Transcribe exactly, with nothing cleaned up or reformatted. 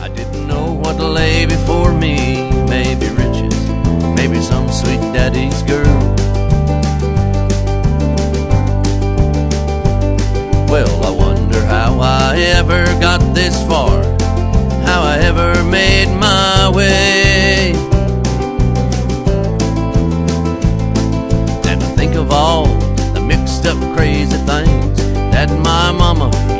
I didn't know what lay before me. Maybe riches, maybe some sweet daddy's girl. Well, I wonder how I ever got this far, how I ever made my way. And to think of all the mixed up crazy things that my mama